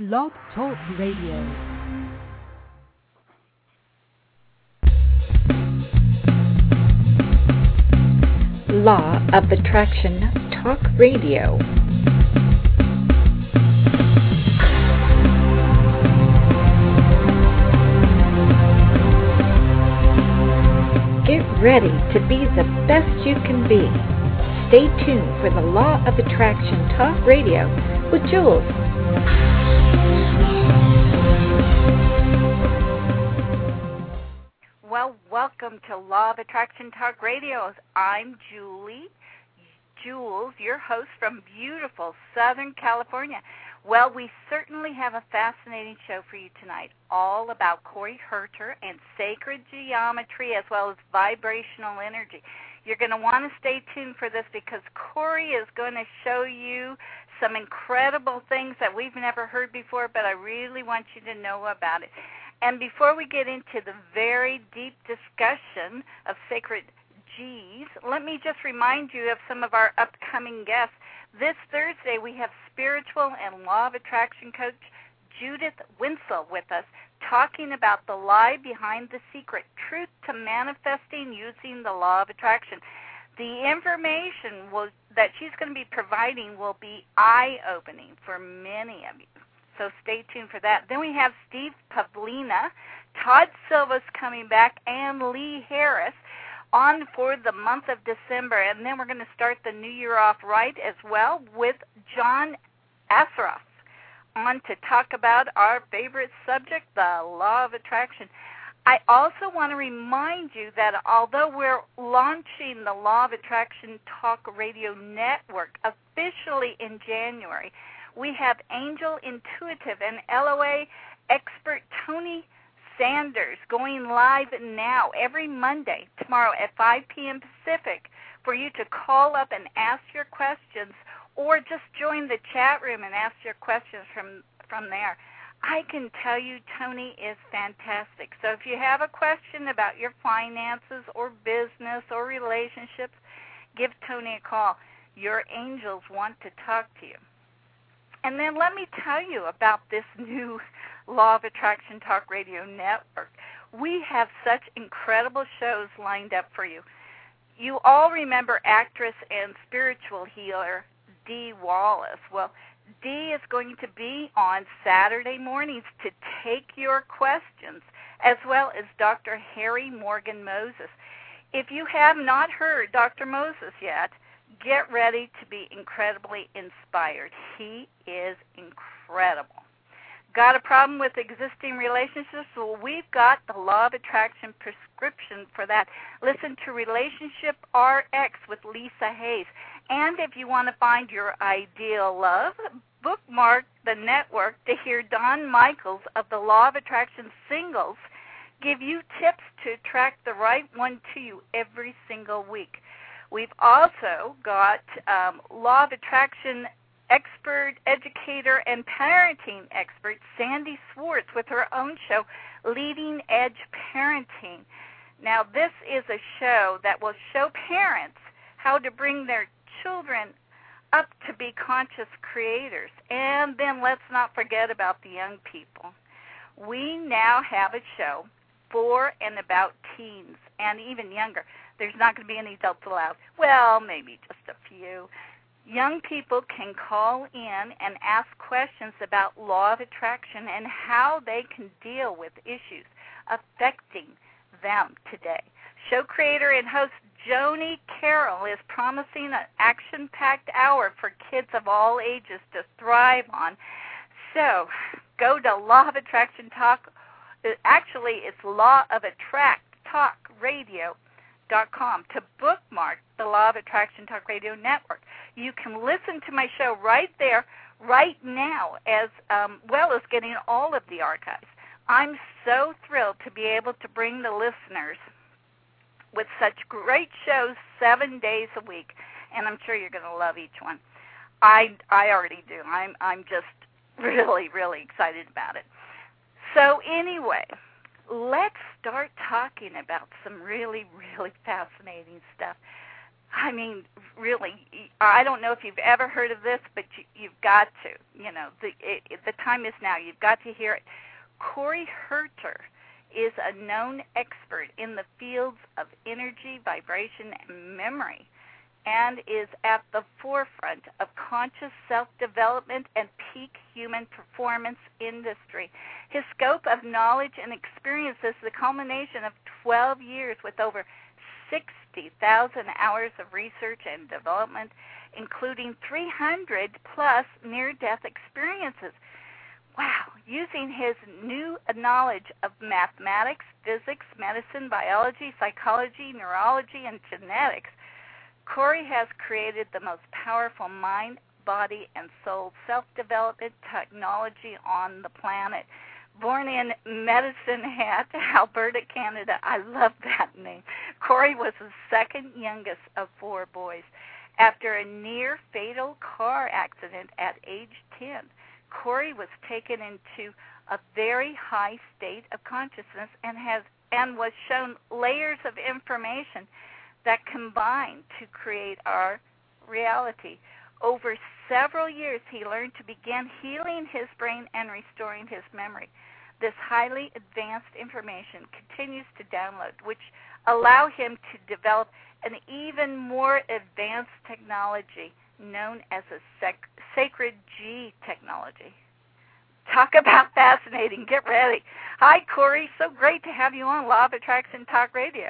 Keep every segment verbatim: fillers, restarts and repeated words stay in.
Blog Talk Radio. Law of Attraction Talk Radio. Get ready to be the best you can be. Stay tuned for the Law of Attraction Talk Radio with Jules. Well, welcome to Law of Attraction Talk Radio. I'm Julie, Jules, your host from beautiful Southern California. Well, we certainly have a fascinating show for you tonight, all about Corey Herter and sacred geometry as well as vibrational energy. You're going to want to stay tuned for this because Corey is going to show you some incredible things that we've never heard before, but I really want you to know about it. And before we get into the very deep discussion of sacred G's, let me just remind you of some of our upcoming guests. This Thursday, we have spiritual and law of attraction coach Judith Winsel with us, talking about the lie behind the secret, truth to manifesting using the law of attraction. The information will, that she's going to be providing will be eye-opening for many of you. So stay tuned for that. Then we have Steve Pavlina, Todd Silva's coming back, and Lee Harris on for the month of December. And then we're going to start the new year off right as well with John Asroff on to talk about our favorite subject, the law of attraction. I also want to remind you that although we're launching the Law of Attraction Talk Radio Network officially in January, we have Angel Intuitive and L O A expert Tony Sanders going live now every Monday, tomorrow at five p.m. Pacific, for you to call up and ask your questions or just join the chat room and ask your questions from, from there. I can tell you Tony is fantastic. So if you have a question about your finances or business or relationships, give Tony a call. Your angels want to talk to you. And then let me tell you about this new Law of Attraction Talk Radio Network. We have such incredible shows lined up for you. You all remember actress and spiritual healer Dee Wallace. Well, Dee is going to be on Saturday mornings to take your questions, as well as Doctor Harry Morgan Moses. If you have not heard Doctor Moses yet, get ready to be incredibly inspired. He is incredible. Got a problem with existing relationships? Well, we've got the Law of Attraction prescription for that. Listen to Relationship R X with Lisa Hayes. And if you want to find your ideal love, bookmark the network to hear Don Michaels of the Law of Attraction Singles give you tips to attract the right one to you every single week. We've also got um, Law of Attraction expert, educator, and parenting expert Sandy Swartz with her own show, Leading Edge Parenting. Now, this is a show that will show parents how to bring their children up to be conscious creators. And then let's not forget about the young people. We now have a show for and about teens and even younger. There's not going to be any adults allowed. Well, maybe just a few. Young people can call in and ask questions about law of attraction and how they can deal with issues affecting them today. Show creator and host Joni Carroll is promising an action-packed hour for kids of all ages to thrive on. So go to Law of Attraction Talk. Actually, it's Law of Attract Talk Radio. Dot com to bookmark the Law of Attraction Talk Radio Network. You can listen to my show right there, right now, as um, well as getting all of the archives. I'm so thrilled to be able to bring the listeners with such great shows seven days a week, and I'm sure you're going to love each one. I I already do. I'm I'm just really really excited about it. So anyway, let's start talking about some really, really fascinating stuff. I mean, really, I don't know if you've ever heard of this, but you, you've got to. You know, the it, it, the time is now. You've got to hear it. Corey Herter is a known expert in the fields of energy, vibration, and memory, and is at the forefront of conscious self-development and peak human performance industry. His scope of knowledge and experience is the culmination of twelve years with over sixty thousand hours of research and development, including three hundred plus near-death experiences. Wow, using his new knowledge of mathematics, physics, medicine, biology, psychology, neurology, and genetics, Corey has created the most powerful mind, body, and soul self-development technology on the planet. Born in Medicine Hat, Alberta, Canada, I love that name. Corey was the second youngest of four boys. After a near-fatal car accident at age ten, Corey was taken into a very high state of consciousness and has and was shown layers of information that combine to create our reality. Over several years, he learned to begin healing his brain and restoring his memory. This highly advanced information continues to download, which allow him to develop an even more advanced technology known as a sec- Sacred G technology. Talk about fascinating. Get ready. Hi, Corey. So great to have you on Law of Attraction Talk Radio.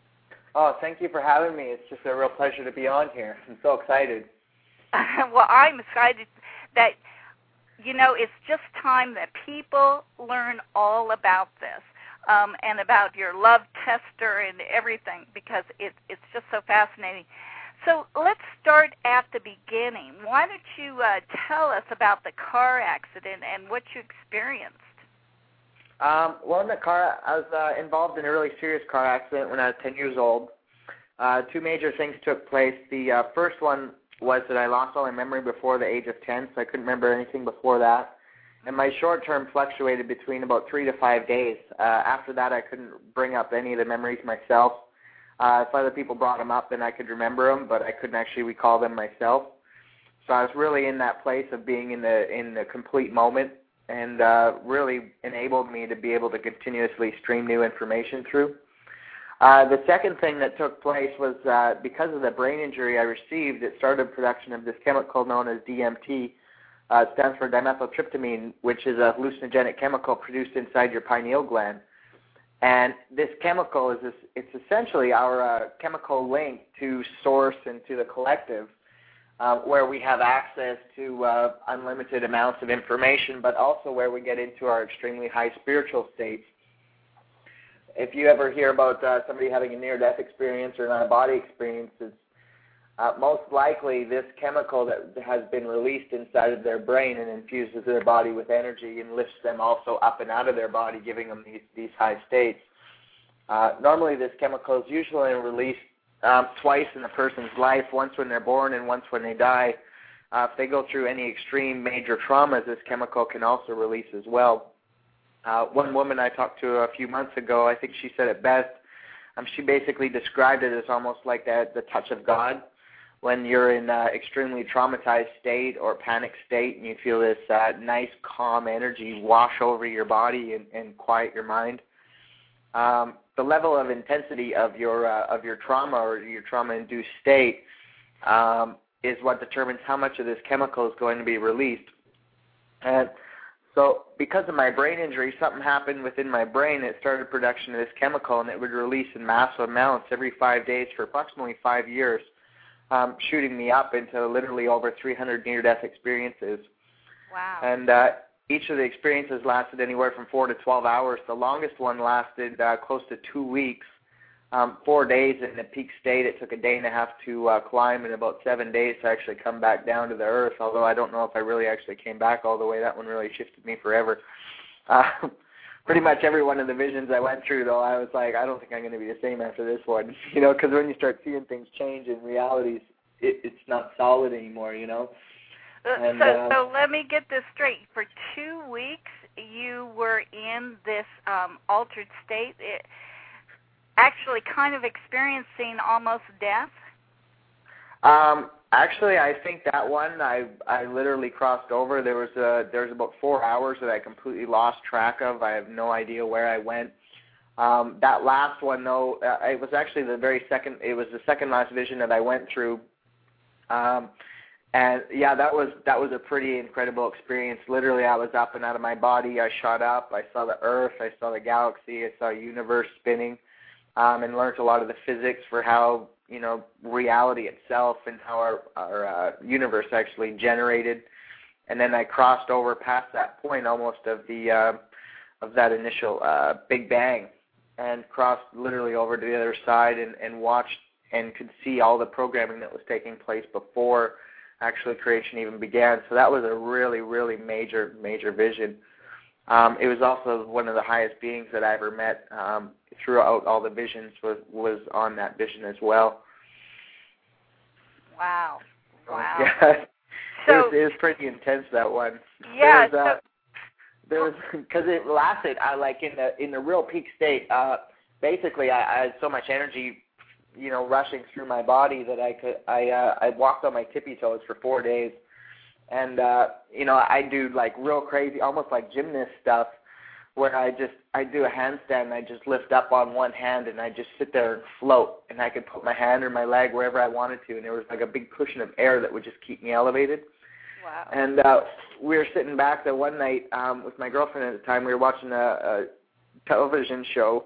Oh, thank you for having me. It's just a real pleasure to be on here. I'm so excited. Well, I'm excited that, you know, it's just time that people learn all about this um, and about your love tester and everything, because it, it's just so fascinating. So let's start at the beginning. Why don't you uh, tell us about the car accident and what you experienced? Um, well, in the car, I was uh, involved in a really serious car accident when I was ten years old. Uh, two major things took place. The uh, first one was that I lost all my memory before the age of ten, so I couldn't remember anything before that. And my short term fluctuated between about three to five days. Uh, after that, I couldn't bring up any of the memories myself. Uh, if other people brought them up, then I could remember them, but I couldn't actually recall them myself. So I was really in that place of being in the in the complete moment, and uh, really enabled me to be able to continuously stream new information through. Uh, the second thing that took place was uh, because of the brain injury I received, it started production of this chemical known as D M T. Uh, it stands for dimethyltryptamine, which is a hallucinogenic chemical produced inside your pineal gland. And this chemical is this, it's essentially our uh, chemical link to source and to the collective, uh, where we have access to uh, unlimited amounts of information, but also where we get into our extremely high spiritual states. If you ever hear about uh, somebody having a near-death experience or an out-of-body experience, it's uh, most likely this chemical that has been released inside of their brain and infuses their body with energy and lifts them also up and out of their body, giving them these, these high states. Uh, normally this chemical is usually released um, twice in a person's life, once when they're born and once when they die. Uh, if they go through any extreme major traumas, this chemical can also release as well. Uh, one woman I talked to a few months ago, I think she said it best. Um, she basically described it as almost like the, the touch of God. When you're in an extremely traumatized state or panic state and you feel this uh, nice, calm energy wash over your body and, and quiet your mind. Um, the level of intensity of your uh, of your trauma or your trauma-induced state um, is what determines how much of this chemical is going to be released. And so because of my brain injury, something happened within my brain that started production of this chemical, and it would release in massive amounts every five days for approximately five years. Um, shooting me up into literally over three hundred near-death experiences. Wow. And uh, each of the experiences lasted anywhere from four to twelve hours. The longest one lasted uh, close to two weeks, um, four days in the peak state. It took a day and a half to uh, climb and about seven days to actually come back down to the earth, although I don't know if I really actually came back all the way. That one really shifted me forever. Uh, Pretty much every one of the visions I went through, though, I was like, I don't think I'm going to be the same after this one, you know, because when you start seeing things change in realities, it, it's not solid anymore, you know. And, so, uh, so let me get this straight. For two weeks, you were in this um, altered state, it, actually kind of experiencing almost death? Um, actually, I think that one I I literally crossed over. There was a there was about four hours that I completely lost track of. I have no idea where I went. Um, that last one, though, uh, it was actually the very second. It was the second last vision that I went through. Um, and yeah, that was that was a pretty incredible experience. Literally, I was up and out of my body. I shot up. I saw the Earth. I saw the galaxy. I saw the universe spinning, um, and learned a lot of the physics for how, you know, reality itself and how our our uh, universe actually generated. And then I crossed over past that point almost of the uh, of that initial uh, Big Bang, and crossed literally over to the other side and, and watched and could see all the programming that was taking place before actually creation even began. So that was a really, really major, major vision. Um, it was also one of the highest beings that I ever met. Um, throughout all the visions was, was on that vision as well. Wow. Wow. Yeah. So, it, was, it was pretty intense, that one. Yeah. There was, uh, so, There was, because it lasted, I like in the in the real peak state. Uh, basically, I, I had so much energy, you know, rushing through my body that I could I uh, I walked on my tippy toes for four days, and uh, you know, I do like real crazy, almost like gymnast stuff, where I just I do a handstand and I just lift up on one hand and I just sit there and float, and I could put my hand or my leg wherever I wanted to, and there was like a big cushion of air that would just keep me elevated. Wow. And uh, we were sitting back there one night um, with my girlfriend at the time. We were watching a, a television show,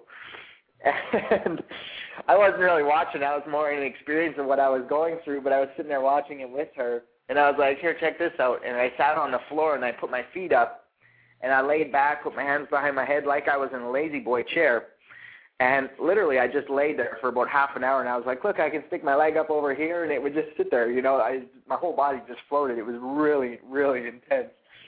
and I wasn't really watching. I was more in an experience of what I was going through, but I was sitting there watching it with her, and I was like, here, check this out. And I sat on the floor, and I put my feet up, and I laid back, put my hands behind my head like I was in a lazy boy chair. And literally, I just laid there for about half an hour, and I was like, look, I can stick my leg up over here, and it would just sit there. You know, I, my whole body just floated. It was really, really intense.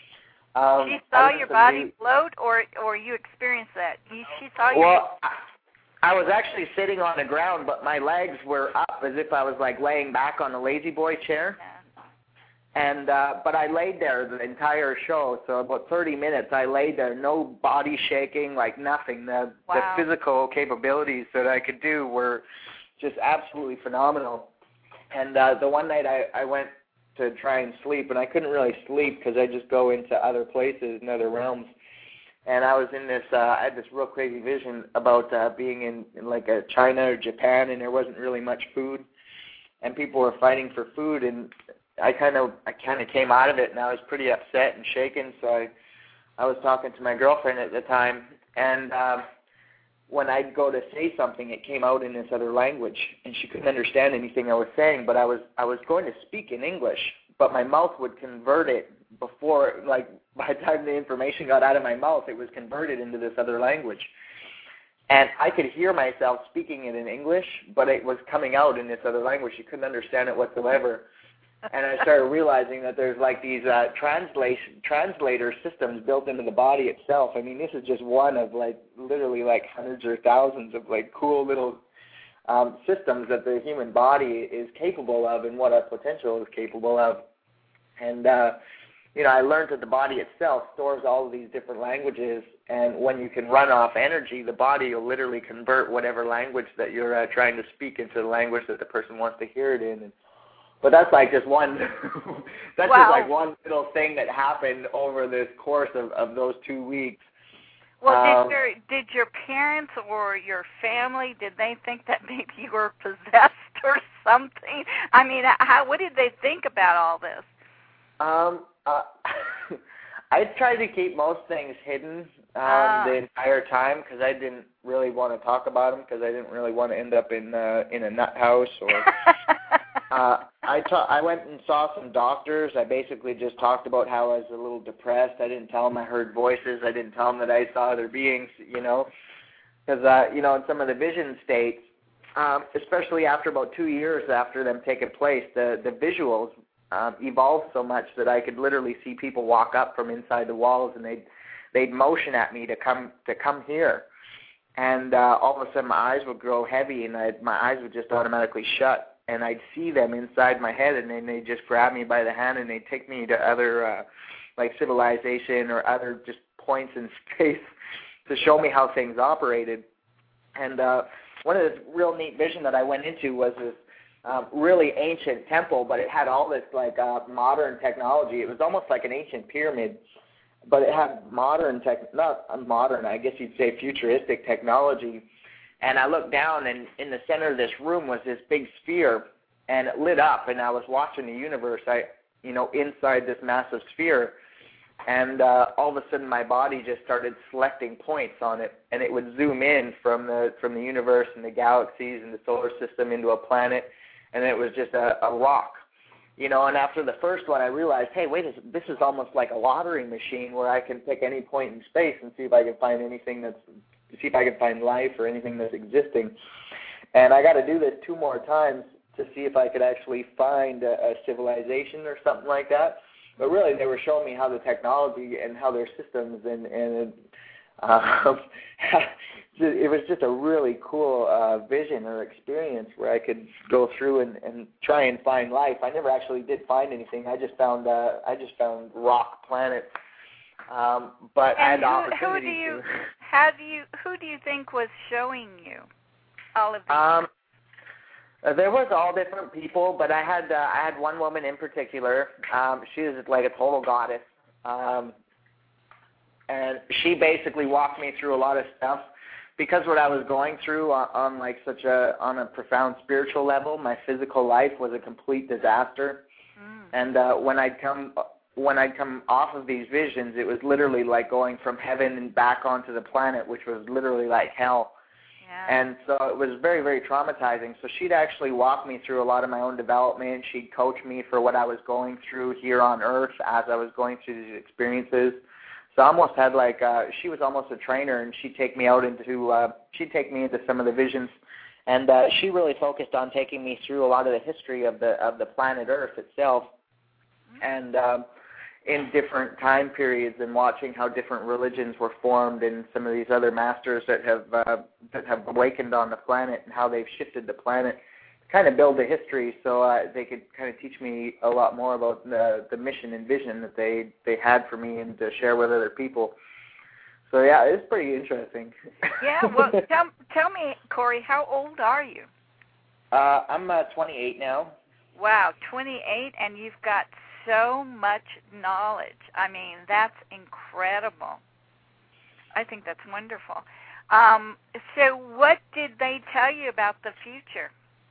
Um, she saw your body float, or or you experienced that? You, she saw you. Well, I, I was actually sitting on the ground, but my legs were up as if I was, like, laying back on a lazy boy chair. Yeah. And uh, but I laid there the entire show, so about thirty minutes I laid there, no body shaking, like nothing. The, wow. the physical capabilities that I could do were just absolutely phenomenal. And uh, the one night I, I went to try and sleep, and I couldn't really sleep because I just go into other places and other realms. And I was in this, uh, I had this real crazy vision about uh, being in, in like a China or Japan, and there wasn't really much food, and people were fighting for food, and I kind of I kind of came out of it, and I was pretty upset and shaken. So I, I was talking to my girlfriend at the time, and um, when I'd go to say something, it came out in this other language, and she couldn't understand anything I was saying. But I was I was going to speak in English, but my mouth would convert it before, like by the time the information got out of my mouth, it was converted into this other language. And I could hear myself speaking it in English, but it was coming out in this other language. She couldn't understand it whatsoever. And I started realizing that there's like these uh, translation translator systems built into the body itself. I mean, this is just one of like literally like hundreds or thousands of like cool little um, systems that the human body is capable of, and what our potential is capable of. And uh, you know, I learned that the body itself stores all of these different languages, and when you can run off energy, the body will literally convert whatever language that you're uh, trying to speak into the language that the person wants to hear it in. And, But that's like just one. that's wow. just like one little thing that happened over this course of, of those two weeks. Well, um, did your did your parents or your family, did they think that maybe you were possessed or something? I mean, how what did they think about all this? Um, uh, I tried to keep most things hidden um, ah. the entire time because I didn't really want to talk about them, because I didn't really want to end up in uh, in a nut house or. Uh, I, ta- I went and saw some doctors. I basically just talked about how I was a little depressed. I didn't tell them I heard voices. I didn't tell them that I saw other beings, you know, because, uh, you know, in some of the vision states, um, especially after about two years after them taking place, the, the visuals um, evolved so much that I could literally see people walk up from inside the walls, and they'd, they'd motion at me to come to come here. And uh, all of a sudden my eyes would grow heavy, and I'd, my eyes would just automatically shut. And I'd see them inside my head, and then they'd just grab me by the hand, and they'd take me to other, uh, like civilization or other just points in space to show me how things operated. And uh, one of the real neat vision that I went into was this, um, really ancient temple, but it had all this like uh, modern technology. It was almost like an ancient pyramid, but it had modern tech, not modern, I guess you'd say futuristic technology. And I looked down, and in the center of this room was this big sphere, and it lit up, and I was watching the universe, I, you know, inside this massive sphere. And uh, all of a sudden, my body just started selecting points on it, and it would zoom in from the from the universe and the galaxies and the solar system into a planet, and it was just a, a rock, you know. And after the first one, I realized, hey, wait, this is almost like a lottery machine where I can pick any point in space and see if I can find anything that's, see if I can find life or anything that's existing. And I got to do this two more times to see if I could actually find a, a civilization or something like that. But really, they were showing me how the technology and how their systems and, and um, it was just a really cool uh, vision or experience where I could go through and, and try and find life. I never actually did find anything. I just found uh, I just found rock planets. Um, but and I had the who, opportunity who do you, to. How do you? Who do you think was showing you all of these? Um, Uh, there was all different people, but I had uh, I had one woman in particular. Um, she was like a total goddess, um, and she basically walked me through a lot of stuff because what I was going through on, on like such a on a profound spiritual level. My physical life was a complete disaster, mm. and uh, when I'd come when I'd come off of these visions, it was literally like going from heaven and back onto the planet, which was literally like hell. Yeah. And so it was very, very traumatizing. So she'd actually walk me through a lot of my own development. She'd coach me for what I was going through here on Earth as I was going through these experiences. So I almost had like, uh, she was almost a trainer, and she'd take me out into, uh, she'd take me into some of the visions. And uh, she really focused on taking me through a lot of the history of the of the planet Earth itself. And um, in different time periods, and watching how different religions were formed, and some of these other masters that have uh, that have awakened on the planet, and how they've shifted the planet, to kind of build a history, so uh, they could kind of teach me a lot more about the the mission and vision that they they had for me, and to share with other people. So yeah, it's pretty interesting. Yeah, well, tell tell me, Corey, how old are you? Uh, I'm uh, twenty-eight now. Wow, twenty-eight, and you've got so much knowledge. I mean, that's incredible. I think that's wonderful. Um, so what did they tell you about the future?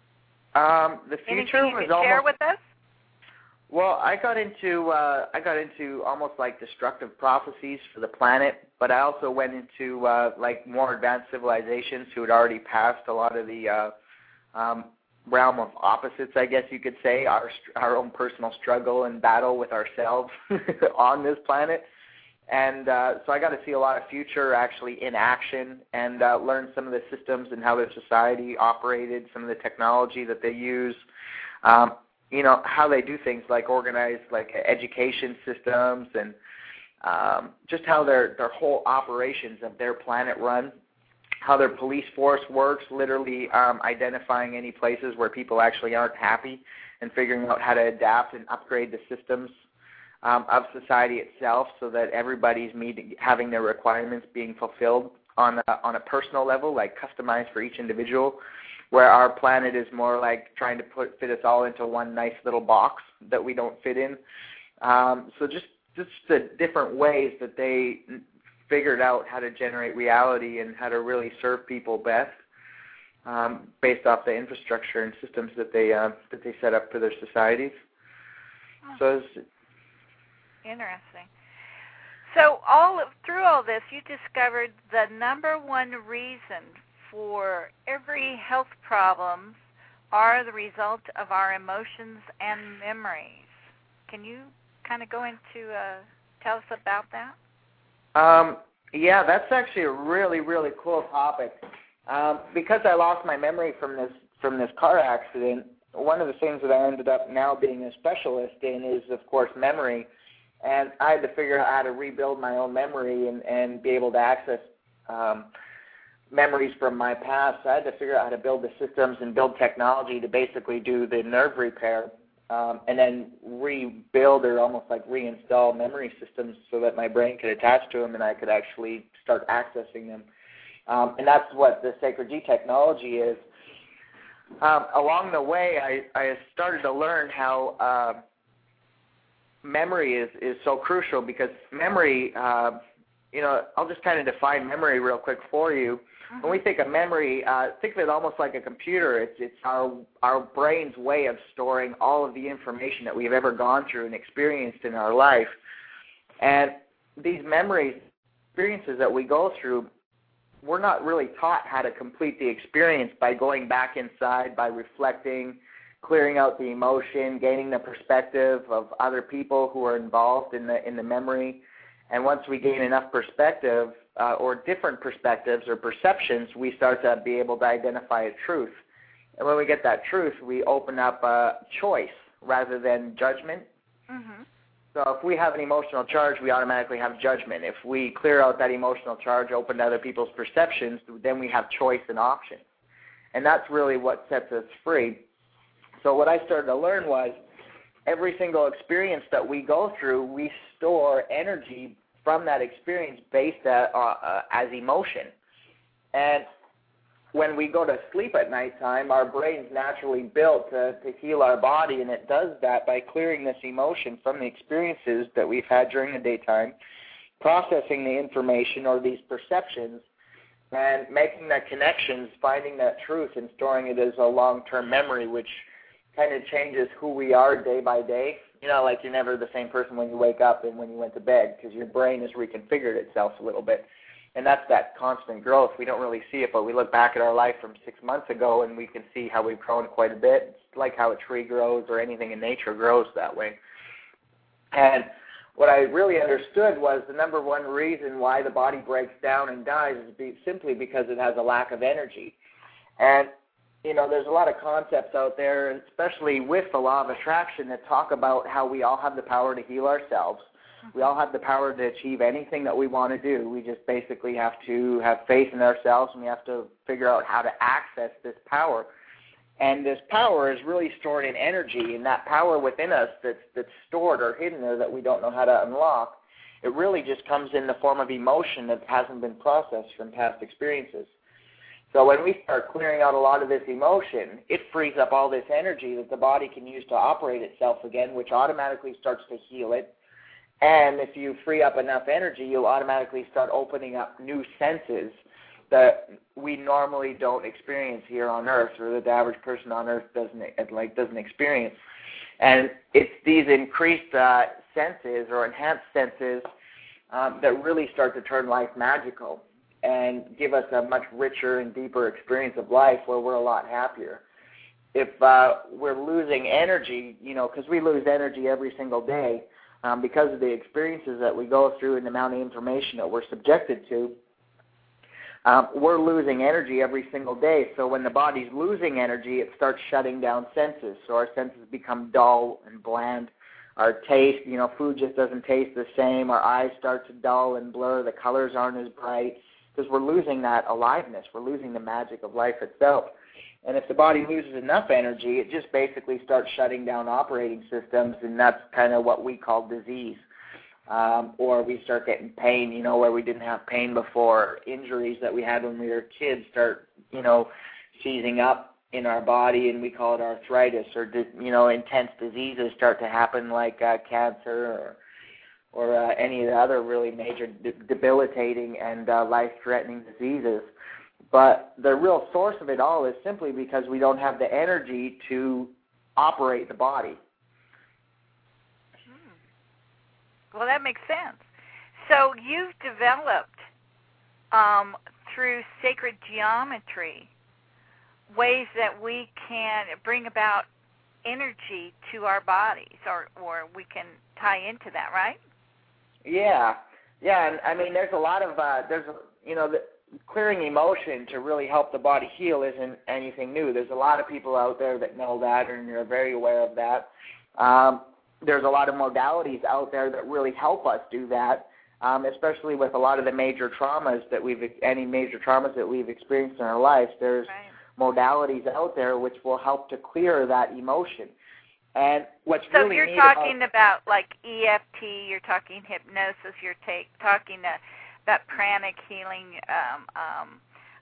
Um, the future Anything you was could almost, share with us? Well, I got into uh, I got into almost like destructive prophecies for the planet, but I also went into uh, like more advanced civilizations who had already passed a lot of the uh, um, realm of opposites, I guess you could say, our our own personal struggle and battle with ourselves on this planet. And uh, so I got to see a lot of future actually in action, and uh, learn some of the systems and how their society operated, some of the technology that they use, um, you know, how they do things like organized like education systems, and um, just how their, their whole operations of their planet run. How their police force works, literally um, identifying any places where people actually aren't happy, and figuring out how to adapt and upgrade the systems um, of society itself, so that everybody's meeting, having their requirements being fulfilled on a, on a personal level, like customized for each individual, where our planet is more like trying to put fit us all into one nice little box that we don't fit in. Um, so just, just the different ways that they figured out how to generate reality and how to really serve people best, um, based off the infrastructure and systems that they uh, that they set up for their societies. Oh. So it's interesting. So all of, through all this, you discovered the number one reason for every health problems are the result of our emotions and memories. Can you kind of go into uh, tell us about that? Um, yeah, that's actually a really, really cool topic. Um, because I lost my memory from this from this car accident, one of the things that I ended up now being a specialist in is, of course, memory. And I had to figure out how to rebuild my own memory and, and be able to access um, memories from my past. So I had to figure out how to build the systems and build technology to basically do the nerve repair. Um, and then rebuild or almost like reinstall memory systems so that my brain could attach to them and I could actually start accessing them. Um, and that's what the Sacred G technology is. Um, along the way, I, I started to learn how uh, memory is, is so crucial because memory, uh, you know, I'll just kind of define memory real quick for you. Mm-hmm. When we think of memory, uh, think of it almost like a computer. It's, it's our, our brain's way of storing all of the information that we've ever gone through and experienced in our life. And these memories, experiences that we go through, we're not really taught how to complete the experience by going back inside, by reflecting, clearing out the emotion, gaining the perspective of other people who are involved in the in the memory. And once we gain enough perspective uh, or different perspectives or perceptions, we start to be able to identify a truth. And when we get that truth, we open up a choice rather than judgment. Mm-hmm. So if we have an emotional charge, we automatically have judgment. If we clear out that emotional charge, open to other people's perceptions, then we have choice and option. And that's really what sets us free. So what I started to learn was every single experience that we go through, we store energy from that experience based at, uh, uh, as emotion. And when we go to sleep at nighttime, our brain's naturally built to, to heal our body, and it does that by clearing this emotion from the experiences that we've had during the daytime, processing the information or these perceptions, and making the connections, finding that truth, and storing it as a long-term memory, which kind of changes who we are day by day. You know, like you're never the same person when you wake up and when you went to bed because your brain has reconfigured itself a little bit. And that's that constant growth. We don't really see it, but we look back at our life from six months ago and we can see how we've grown quite a bit. It's like how a tree grows or anything in nature grows that way. And what I really understood was the number one reason why the body breaks down and dies is be, simply because it has a lack of energy. And, you know, there's a lot of concepts out there, especially with the law of attraction, that talk about how we all have the power to heal ourselves. We all have the power to achieve anything that we want to do. We just basically have to have faith in ourselves, and we have to figure out how to access this power. And this power is really stored in energy, and that power within us that's, that's stored or hidden there that we don't know how to unlock, it really just comes in the form of emotion that hasn't been processed from past experiences. So when we start clearing out a lot of this emotion, it frees up all this energy that the body can use to operate itself again, which automatically starts to heal it. And if you free up enough energy, you'll automatically start opening up new senses that we normally don't experience here on Earth, or that the average person on Earth doesn't like doesn't experience. And it's these increased uh, senses or enhanced senses um, that really start to turn life magical and give us a much richer and deeper experience of life where we're a lot happier. If uh, we're losing energy, you know, because we lose energy every single day, Um, because of the experiences that we go through and the amount of information that we're subjected to, um, we're losing energy every single day. So when the body's losing energy, it starts shutting down senses. So our senses become dull and bland. Our taste, you know, food just doesn't taste the same. Our eyes start to dull and blur. The colors aren't as bright because we're losing that aliveness. We're losing the magic of life itself. And if the body loses enough energy, it just basically starts shutting down operating systems, and that's kind of what we call disease. Um, or we start getting pain, you know, where we didn't have pain before. Injuries that we had when we were kids start, you know, seizing up in our body, and we call it arthritis. Or, you know, intense diseases start to happen like uh, cancer or, or uh, any of the other really major de- debilitating and uh, life-threatening diseases. But the real source of it all is simply because we don't have the energy to operate the body. Hmm. Well, that makes sense. So you've developed, um, through sacred geometry, ways that we can bring about energy to our bodies, or, or we can tie into that, right? Yeah. Yeah, and I mean, there's a lot of, uh, there's, you know, the, clearing emotion to really help the body heal isn't anything new. There's a lot of people out there that know that and are very aware of that. Um, there's a lot of modalities out there that really help us do that, um, especially with a lot of the major traumas that we've, any major traumas that we've experienced in our lives. There's right. modalities out there which will help to clear that emotion. And what's so really you're neat talking about, about like E F T, you're talking hypnosis, you're take, talking to that pranic healing, um, um,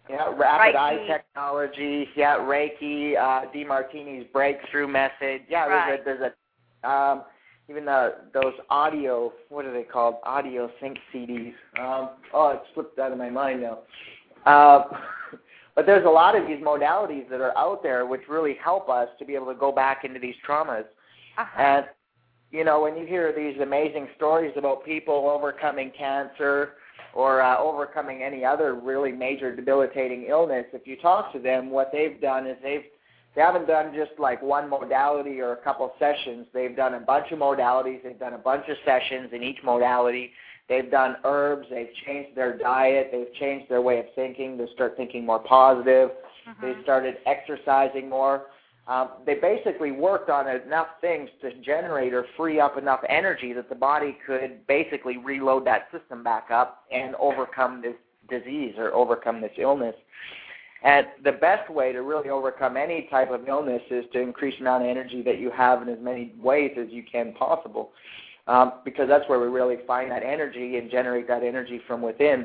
Yeah, rapid Reiki. eye technology. Yeah, Reiki, uh, DeMartini's breakthrough method. Yeah, right. there's a, there's a um, even the, those audio, what are they called? Audio sync C Ds. Um, oh, it slipped out of my mind now. Uh, but there's a lot of these modalities that are out there which really help us to be able to go back into these traumas. Uh-huh. And, you know, when you hear these amazing stories about people overcoming cancer or uh, overcoming any other really major debilitating illness, if you talk to them, what they've done is they've They haven't done just like one modality or a couple sessions. They've done a bunch of modalities. They've done a bunch of sessions in each modality. They've done herbs. They've changed their diet. They've changed their way of thinking. They start thinking more positive. Mm-hmm. They started exercising more. Um, they basically worked on enough things to generate or free up enough energy that the body could basically reload that system back up and overcome this disease or overcome this illness. And the best way to really overcome any type of illness is to increase the amount of energy that you have in as many ways as you can possible, um, because that's where we really find that energy and generate that energy from within.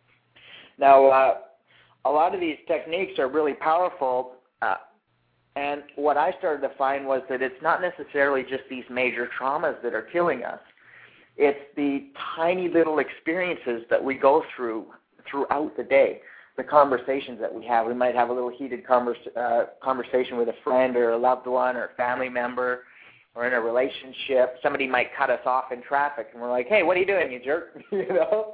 Now, uh, a lot of these techniques are really powerful, uh, and what I started to find was that it's not necessarily just these major traumas that are killing us. It's the tiny little experiences that we go through throughout the day. The conversations that we have. We might have a little heated converse, uh, conversation with a friend or a loved one or a family member or in a relationship. Somebody might cut us off in traffic and we're like, hey, what are you doing, you jerk? you know?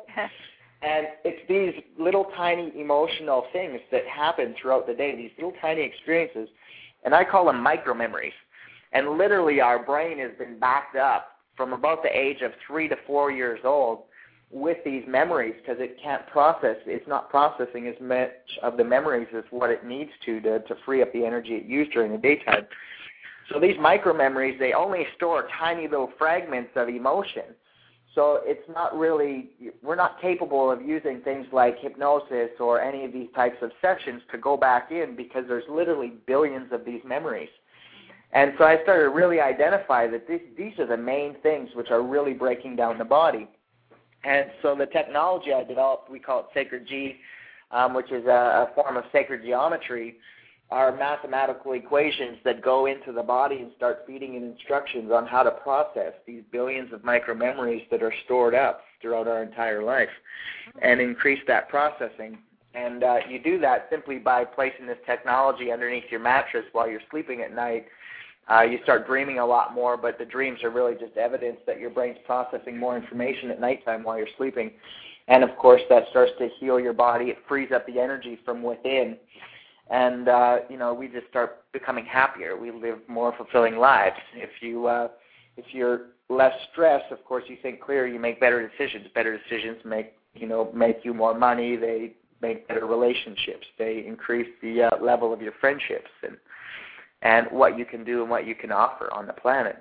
And it's these little tiny emotional things that happen throughout the day, these little tiny experiences, and I call them micro-memories. And literally our brain has been backed up from about the age of three to four years old with these memories because it can't process, it's not processing as much of the memories as what it needs to, to to free up the energy it used during the daytime. So these micro-memories, they only store tiny little fragments of emotion. So it's not really, we're not capable of using things like hypnosis or any of these types of sessions to go back in because there's literally billions of these memories. And so I started to really identify that these, these are the main things which are really breaking down the body. And so the technology I developed, we call it Sacred G, um, which is a, a form of sacred geometry, are mathematical equations that go into the body and start feeding it instructions on how to process these billions of micro-memories that are stored up throughout our entire life and increase that processing. And uh, you do that simply by placing this technology underneath your mattress while you're sleeping at night. Uh, you start dreaming a lot more, but the dreams are really just evidence that your brain's processing more information at nighttime while you're sleeping. And, of course, that starts to heal your body. It frees up the energy from within. And, uh, you know, we just start becoming happier. We live more fulfilling lives. If, you, uh, if you're less stressed, of course, you think clearer, you make better decisions. Better decisions make, you know, make you more money. They make better relationships. They increase the uh, level of your friendships and and what you can do and what you can offer on the planet.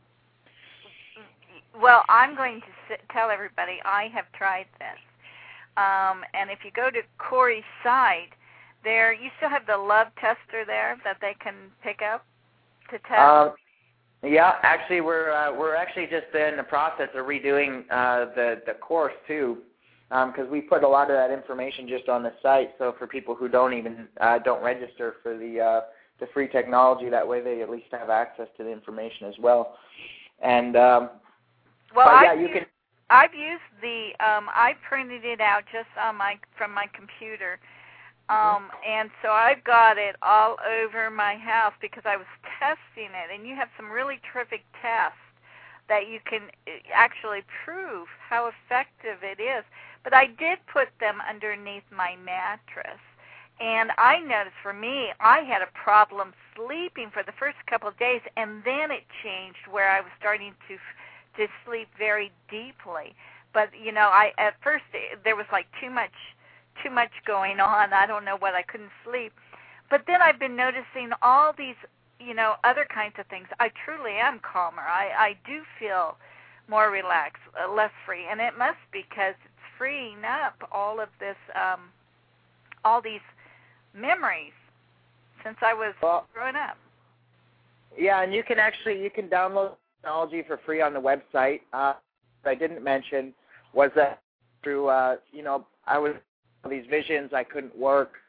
Well, I'm going to sit, tell everybody I have tried this. Um, and if you go to Corey's site, there you still have the love tester there that they can pick up to test? Um, yeah, actually, we're uh, we're actually just in the process of redoing uh, the, the course, too, because um, we put a lot of that information just on the site. So for people who don't even uh, don't register for the uh, the free technology, that way they at least have access to the information as well. And um, well, but, yeah, I've you used, can. I've used the um, I printed it out just on my from my computer, um, and so I've got it all over my house because I was testing it. And you have some really terrific tests that you can actually prove how effective it is. But I did put them underneath my mattress. And I noticed for me, I had a problem sleeping for the first couple of days, and then it changed where I was starting to to sleep very deeply. But, you know, I at first there was like too much too much going on. I don't know what, I couldn't sleep. But then I've been noticing all these, you know, other kinds of things. I truly am calmer. I, I do feel more relaxed, uh, less free. And it must be because it's freeing up all of this, um, all these memories since I was well, growing up. Yeah, and you can actually, you can download technology for free on the website. Uh, what I didn't mention was that through, uh, you know, I was these visions, I couldn't work,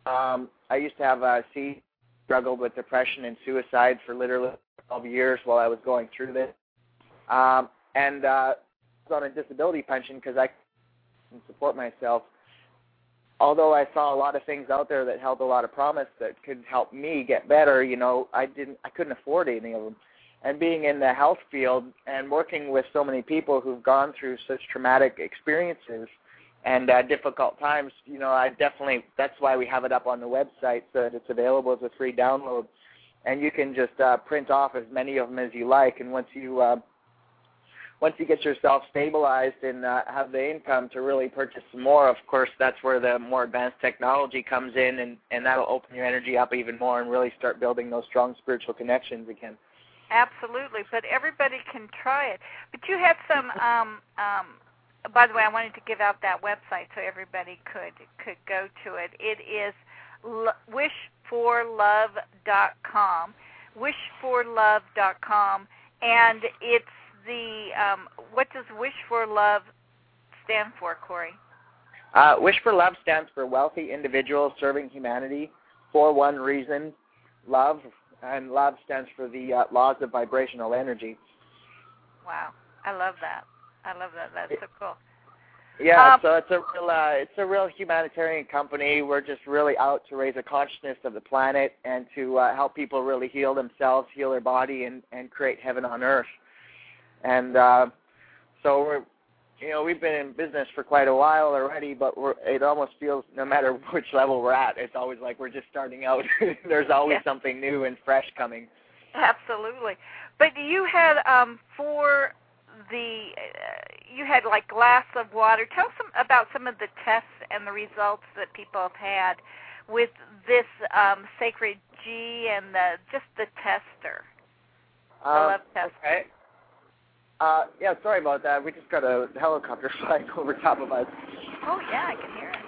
Um, I used to have a C, struggled with depression and suicide for literally twelve years while I was going through this. Um, and uh, I was on a disability pension because I couldn't support myself. Although I saw a lot of things out there that held a lot of promise that could help me get better, you know, I didn't, I couldn't afford any of them. And being in the health field and working with so many people who've gone through such traumatic experiences and uh, difficult times, you know, I definitely, that's why we have it up on the website so that it's available as a free download. And you can just uh, print off as many of them as you like. And once you uh, once you get yourself stabilized and uh, have the income to really purchase some more, of course, that's where the more advanced technology comes in, and, and that'll open your energy up even more and really start building those strong spiritual connections again. Absolutely, but everybody can try it. But you had some, um, um, by the way, I wanted to give out that website so everybody could could go to it. It is wish for love dot com, wish for love dot com, and it's the, um, what does Wish for Love stand for, Corey? Uh, Wish for Love stands for Wealthy Individuals Serving Humanity for One Reason, Love, and love stands for the uh, laws of vibrational energy. Wow, I love that. I love that. That's so cool. Yeah, um, so it's a real, uh, it's a real humanitarian company. We're just really out to raise a consciousness of the planet and to uh, help people really heal themselves, heal their body, and, and create heaven on earth. And uh, so we're, you know, we've been in business for quite a while already, but we're, it almost feels no matter which level we're at, it's always like we're just starting out. There's always yeah. something new and fresh coming. Absolutely. But you had um, for the, uh, you had like glass of water. Tell us some, about some of the tests and the results that people have had with this um, Sacred G and the, just the tester, the um, love tester. Okay. Uh, yeah, sorry about that. We just got a helicopter flying over top of us. Oh, yeah, I can hear it.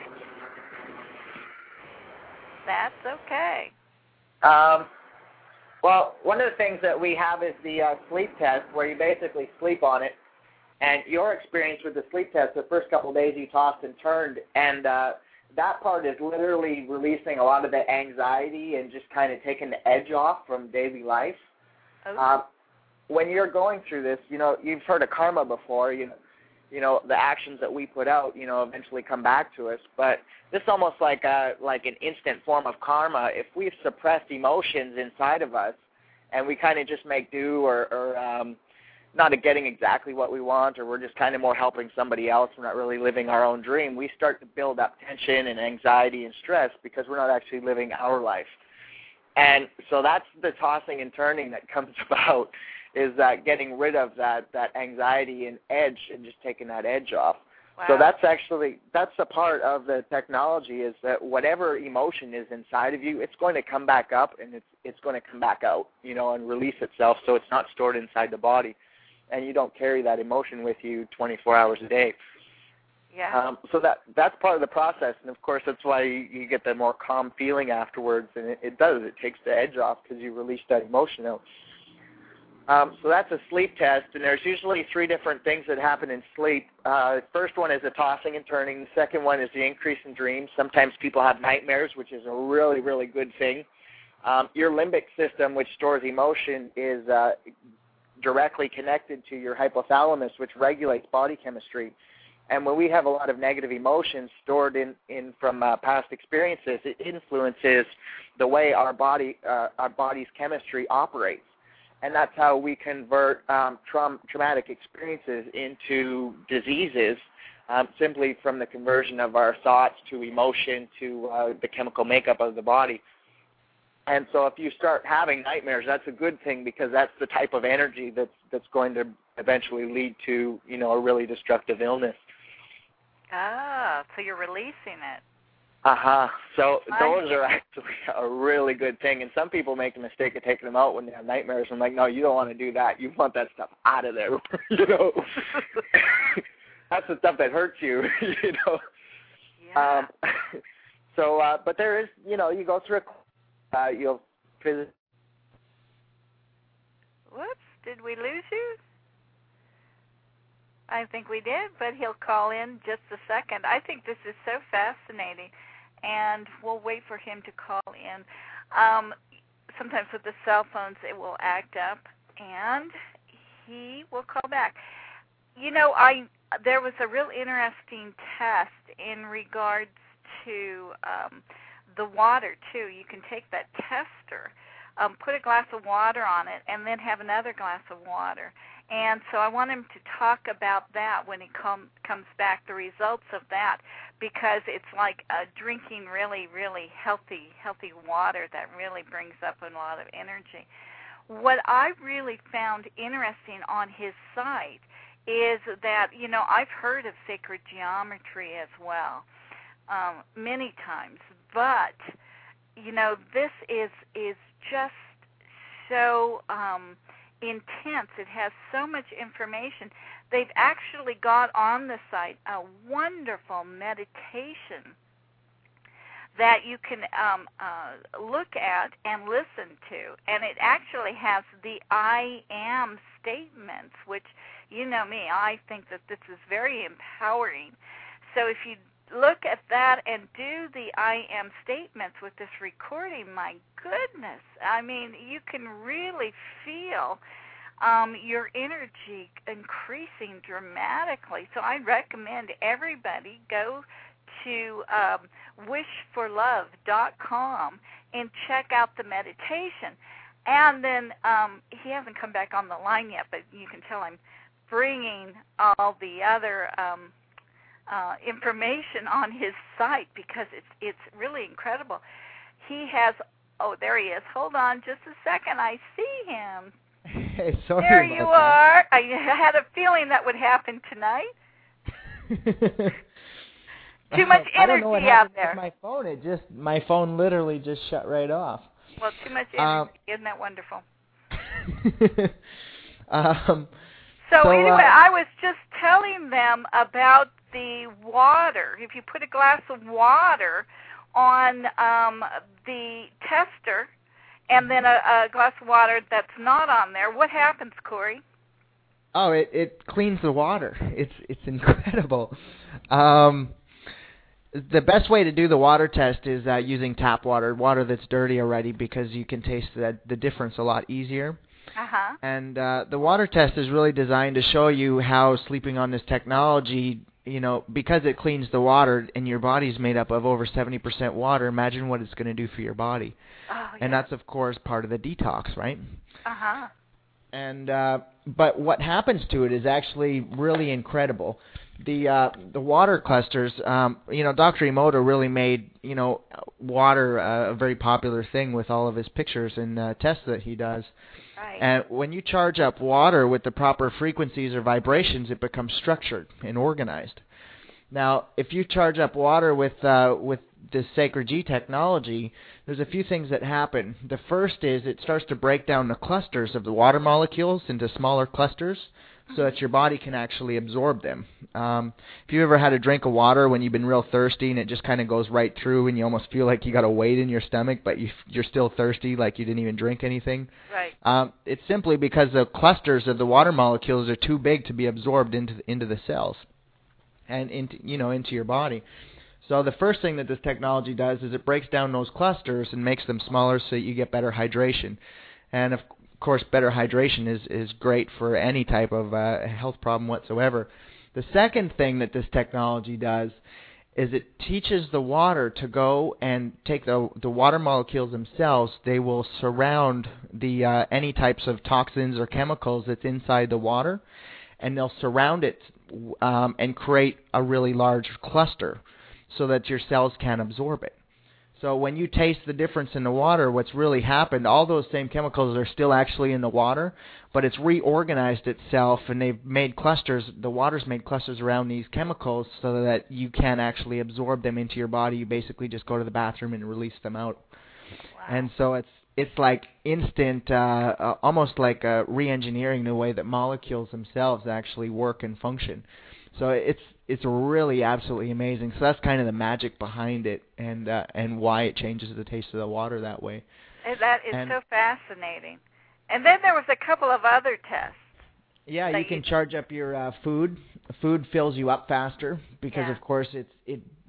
That's okay. Um, well, one of the things that we have is the uh, sleep test, where you basically sleep on it. And your experience with the sleep test, the first couple of days you tossed and turned, and uh, that part is literally releasing a lot of the anxiety and just kind of taking the edge off from daily life. Oh. Um, when you're going through this, you know, you've heard of karma before, you know, you know, the actions that we put out, you know, eventually come back to us. But this is almost like a, like an instant form of karma. If we've suppressed emotions inside of us and we kind of just make do or, or um, not getting exactly what we want, or we're just kind of more helping somebody else, we're not really living our own dream, we start to build up tension and anxiety and stress because we're not actually living our life. And so that's the tossing and turning that comes about, is that getting rid of that, that anxiety and edge and just taking that edge off. Wow. So that's actually, that's a part of the technology, is that whatever emotion is inside of you, it's going to come back up and it's it's going to come back out, you know, and release itself, so it's not stored inside the body. And you don't carry that emotion with you twenty-four hours a day. Yeah. Um, so that that's part of the process, and of course that's why you, you get the more calm feeling afterwards, and it, it does. It takes the edge off because you release that emotion out. Um, so that's a sleep test, and there's usually three different things that happen in sleep. Uh, the first one is the tossing and turning. The second one is the increase in dreams. Sometimes people have nightmares, which is a really, really good thing. Um, your limbic system, which stores emotion, is uh, directly connected to your hypothalamus, which regulates body chemistry. And when we have a lot of negative emotions stored in, in from uh, past experiences, it influences the way our body, uh, our body's chemistry operates. And that's how we convert um, tra- traumatic experiences into diseases, um, simply from the conversion of our thoughts to emotion to uh, the chemical makeup of the body. And so if you start having nightmares, that's a good thing, because that's the type of energy that's that's going to eventually lead to, you know, a really destructive illness. Ah, so you're releasing it. Uh-huh. So those are actually a really good thing. And some people make the mistake of taking them out when they have nightmares. I'm like, no, you don't want to do that. You want that stuff out of there, you know. That's the stuff that hurts you, you know. Yeah. Um, so, uh, but there is, you know, you go through a, uh, you'll visit. Whoops, did we lose you? I think we did, but he'll call in just a second. I think this is so fascinating. and we'll wait for him to call in. Um, sometimes with the cell phones, it will act up, and he will call back. You know, I there was a real interesting test in regards to um, the water, too. You can take that tester, um, put a glass of water on it, and then have another glass of water. And so I want him to talk about that when he com- comes back, the results of that, because it's like uh, drinking really, really healthy, healthy water that really brings up a lot of energy. What I really found interesting on his site is that, you know, I've heard of sacred geometry as well, um, many times, but, you know, this is is just so um, intense. It has so much information. They've actually got on the site a wonderful meditation that you can um, uh, look at and listen to. And it actually has the I am statements, which, you know me, I think that this is very empowering. So if you look at that and do the I am statements with this recording, my goodness, I mean, you can really feel um, your energy increasing dramatically. So I recommend everybody go to um, wish for love dot com and check out the meditation. And then um, he hasn't come back on the line yet, but you can tell I'm bringing all the other um, uh, information on his site because it's it's really incredible. He has, oh, there he is. Hold on just a second. I see him. Hey, sorry there about you that. are. I had a feeling that would happen tonight. Too much I don't know what energy out happened there. with my phone. It just my phone literally just shut right off. Well, too much energy. Um, Isn't that wonderful? um, so, so anyway, uh, I was just telling them about the water. If you put a glass of water on um, the tester and then a, a glass of water that's not on there, what happens, Corey? Oh, it, it cleans the water. It's it's incredible. Um, the best way to do the water test is uh, using tap water, water that's dirty already, because you can taste the, the difference a lot easier. Uh-huh. And uh, the water test is really designed to show you how sleeping on this technology, you know, because it cleans the water and your body's made up of over seventy percent water, imagine what it's going to do for your body. Oh, yeah. And that's, of course, part of the detox, right? Uh-huh. And uh, but what happens to it is actually really incredible. The uh, the water clusters, um, you know, Doctor Emoto really made, you know, water uh, a very popular thing with all of his pictures and uh, tests that he does. Right. And when you charge up water with the proper frequencies or vibrations, it becomes structured and organized. Now, if you charge up water with uh, with this Sacred G technology, there's a few things that happen. The first is it starts to break down the clusters of the water molecules into smaller clusters so that your body can actually absorb them. Um, if you ever had a drink of water when you've been real thirsty and it just kind of goes right through and you almost feel like you got a weight in your stomach, but you, you're still thirsty, like you didn't even drink anything. Right. Um, it's simply because the clusters of the water molecules are too big to be absorbed into the, into the cells and into you know into your body. So the first thing that this technology does is it breaks down those clusters and makes them smaller so that you get better hydration. And of course, better hydration is, is great for any type of uh, health problem whatsoever. The second thing that this technology does is it teaches the water to go and take the the water molecules themselves. They will surround the uh, any types of toxins or chemicals that's inside the water, and they'll surround it um, and create a really large cluster so that your cells can absorb it. So when you taste the difference in the water, what's really happened, all those same chemicals are still actually in the water, but it's reorganized itself, and they've made clusters, the water's made clusters around these chemicals so that you can actually absorb them into your body. You basically just go to the bathroom and release them out. Wow. And so it's it's like instant, uh, uh, almost like uh, re-engineering the way that molecules themselves actually work and function. So it's it's really absolutely amazing. So that's kind of the magic behind it, and uh, and why it changes the taste of the water that way. And that is and, so fascinating. And then there was a couple of other tests. Yeah, you can you... charge up your uh, food. Food fills you up faster because, yeah. of course, it's it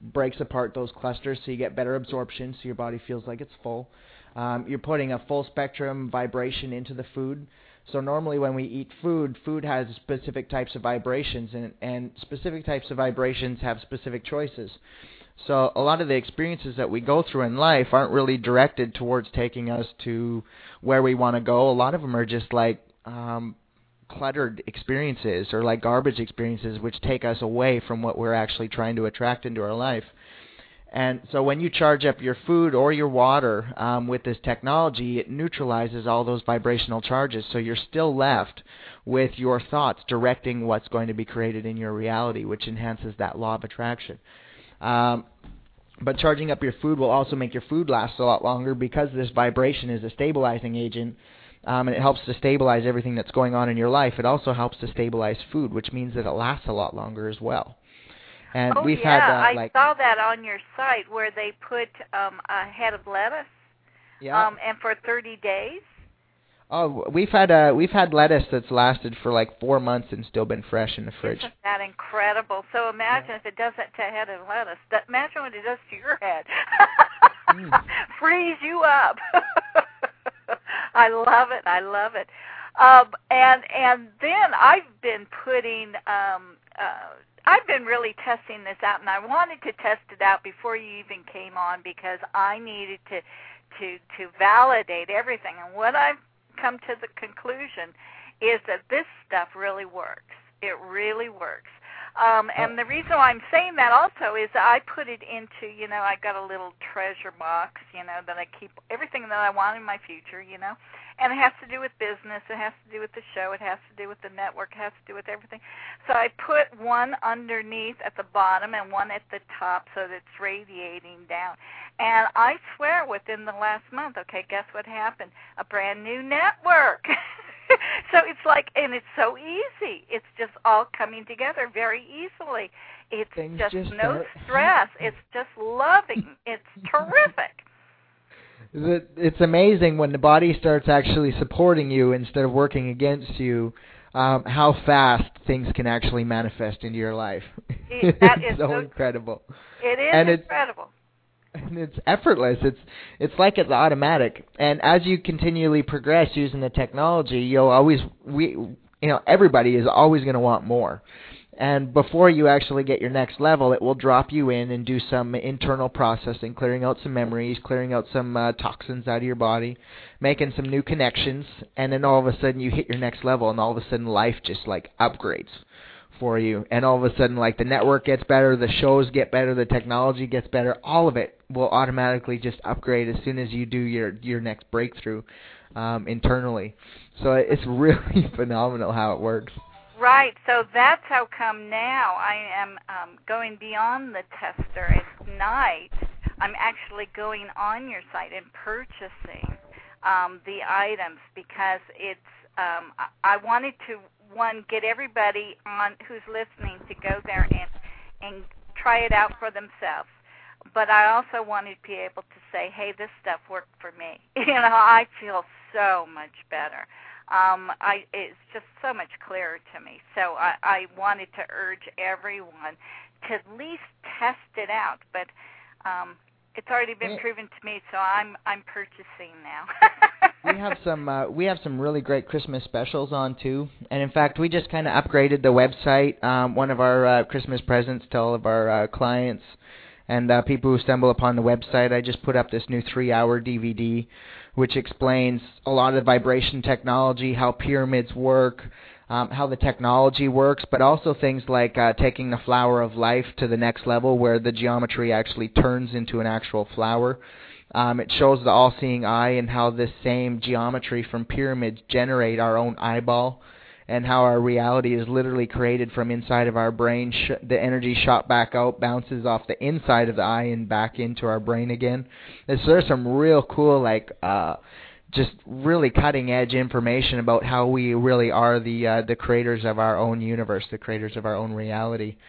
breaks apart those clusters so you get better absorption, so your body feels like it's full. Um, you're putting a full spectrum vibration into the food. So normally when we eat food, food has specific types of vibrations, and, and specific types of vibrations have specific choices. So a lot of the experiences that we go through in life aren't really directed towards taking us to where we want to go. A lot of them are just like um, cluttered experiences or like garbage experiences which take us away from what we're actually trying to attract into our life. And so when you charge up your food or your water um, with this technology, it neutralizes all those vibrational charges. So you're still left with your thoughts directing what's going to be created in your reality, which enhances that law of attraction. Um, but charging up your food will also make your food last a lot longer because this vibration is a stabilizing agent, um, and it helps to stabilize everything that's going on in your life. It also helps to stabilize food, which means that it lasts a lot longer as well. And oh, we've yeah, had, uh, I like, saw that on your site where they put um, a head of lettuce, yeah. um, and for thirty days. Oh, we've had uh, we've had lettuce that's lasted for like four months and still been fresh in the fridge. Isn't that incredible? So imagine yeah. if it does that to a head of lettuce. That, imagine what it does to your head. mm. Freeze you up. I love it. I love it. Um, and and then I've been putting. Um, uh, I've been really testing this out, and I wanted to test it out before you even came on because I needed to to to validate everything. And what I've come to the conclusion is that this stuff really works. It really works. Um, and the reason why I'm saying that also is that I put it into, you know, I got a little treasure box, you know, that I keep everything that I want in my future, you know, and it has to do with business, it has to do with the show, it has to do with the network, it has to do with everything. So I put one underneath at the bottom and one at the top so that it's radiating down. And I swear within the last month, okay, guess what happened? A brand new network. So it's like, and it's so easy. It's just all coming together very easily. It's Things just, just no start. stress. It's just loving. It's terrific. It's amazing when the body starts actually supporting you instead of working against you, um, how fast things can actually manifest into your life. It, that it's is so so incredible. It is and incredible. It's, And it's effortless. It's it's like it's automatic. And as you continually progress using the technology, you'll always we you know everybody is always going to want more. And before you actually get your next level, it will drop you in and do some internal processing, clearing out some memories, clearing out some uh, toxins out of your body, making some new connections, and then all of a sudden you hit your next level, and all of a sudden life just like upgrades for you, and all of a sudden like the network gets better, the shows get better, the technology gets better, all of it will automatically just upgrade as soon as you do your your next breakthrough um, internally. So it's really phenomenal how it works. Right, so that's how come now I am um, going beyond the tester at night. I'm actually going on your site and purchasing um, the items because it's. Um, I wanted to one get everybody on who's listening to go there and and try it out for themselves. But I also wanted to be able to say, hey, this stuff worked for me. You know, I feel so much better. Um, I, it's just so much clearer to me. So I, I wanted to urge everyone to at least test it out. But um, it's already been proven to me, so I'm I'm purchasing now. we have some uh, we have some really great Christmas specials on too, and in fact we just kind of upgraded the website. Um, one of our uh, Christmas presents to all of our uh, clients and uh, people who stumble upon the website. I just put up this new three-hour D V D, which explains a lot of vibration technology, how pyramids work, um, how the technology works, but also things like uh, taking the flower of life to the next level, where the geometry actually turns into an actual flower. Um, it shows the all-seeing eye and how this same geometry from pyramids generate our own eyeball, and how our reality is literally created from inside of our brain. Sh- the energy shot back out, bounces off the inside of the eye and back into our brain again. And so there's some real cool, like, uh, just really cutting-edge information about how we really are the uh, the creators of our own universe, the creators of our own reality.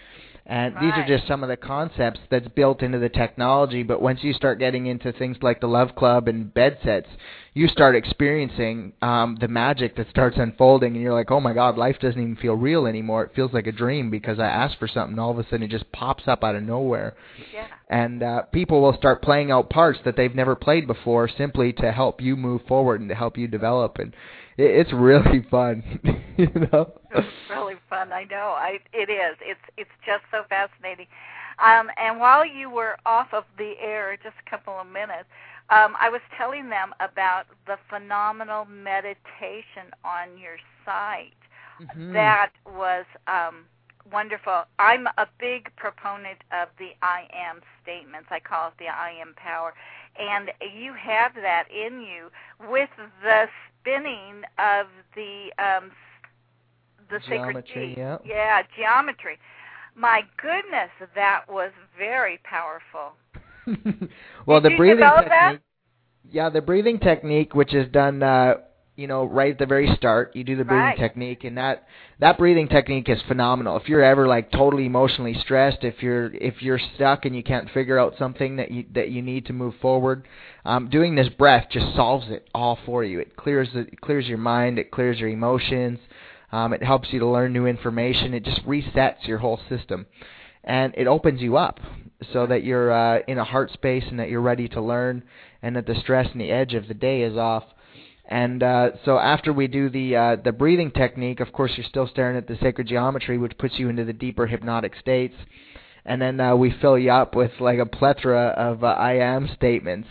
And right. these are just some of the concepts that's built into the technology. But once you start getting into things like the Love Club and bed sets, you start experiencing um, the magic that starts unfolding, and you're like, oh my God, life doesn't even feel real anymore. It feels like a dream because I asked for something, and all of a sudden it just pops up out of nowhere. Yeah. And uh, people will start playing out parts that they've never played before simply to help you move forward and to help you develop. And it, it's really fun, you know. It's really fun. I know. I it is. It's it's just so fascinating. Um, and while you were off of the air, just a couple of minutes, um, I was telling them about the phenomenal meditation on your site. Mm-hmm. That was um, wonderful. I'm a big proponent of the I am statements. I call it the I am power. And you have that in you with the spinning of the um, the geometry, sacred yeah. yeah, geometry. My goodness, that was very powerful. Well, Did the you breathing develop technique. That? Yeah, the breathing technique, which is done, uh, you know, right at the very start. You do the breathing Right. technique, and that that breathing technique is phenomenal. If you're ever like totally emotionally stressed, if you're if you're stuck and you can't figure out something that you that you need to move forward, um, doing this breath just solves it all for you. It clears the, it clears your mind. It clears your emotions. Um, it helps you to learn new information. It just resets your whole system, and it opens you up so that you're uh, in a heart space and that you're ready to learn, and that the stress and the edge of the day is off. And uh, so after we do the uh, the breathing technique, of course, you're still staring at the sacred geometry, which puts you into the deeper hypnotic states. And then uh, we fill you up with like a plethora of uh, I am statements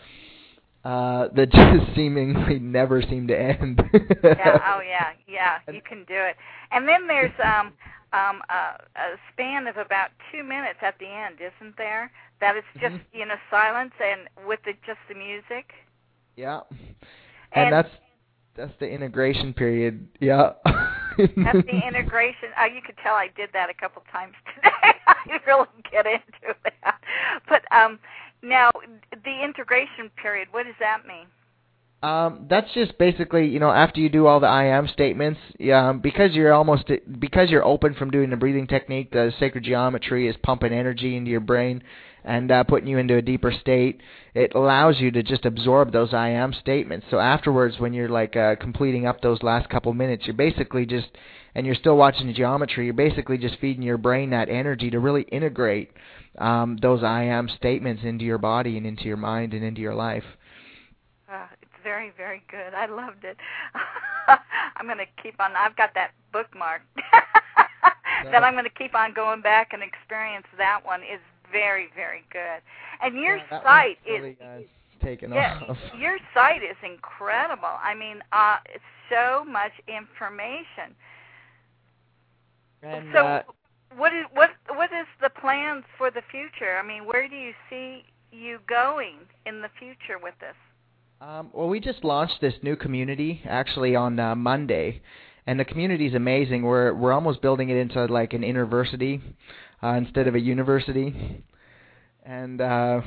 uh, that just seemingly never seem to end. Yeah. Oh, yeah. Yeah. You can do it. And then there's um, um, a, a span of about two minutes at the end, isn't there? That it's just Mm-hmm. you know silence and with the, just the music. Yeah. And, And that's that's the integration period. Yeah. that's the integration. Uh, you could tell I did that a couple times today. I really get into that. But um, now the integration period. What does that mean? Um, that's just basically, you know, after you do all the I am statements, um, because you're almost because you're open from doing the breathing technique, the sacred geometry is pumping energy into your brain and uh, putting you into a deeper state. It allows you to just absorb those I am statements. So afterwards, when you're like uh, completing up those last couple minutes, you're basically just, and you're still watching the geometry, you're basically just feeding your brain that energy to really integrate um, those I am statements into your body and into your mind and into your life. Uh, it's very, very good. I loved it. I'm going to keep on. I've got that bookmark that I'm going to keep on going back and experience. That one is very, very good. And your yeah, site really, is uh, taken yeah, off. your site is incredible. I mean, uh, it's so much information. And, so, uh, what is what what is the plans for the future? I mean, where do you see you going in the future with this? Um, well, we just launched this new community actually on uh, Monday, and the community is amazing. We're we're almost building it into like an university uh, instead of a university, and uh,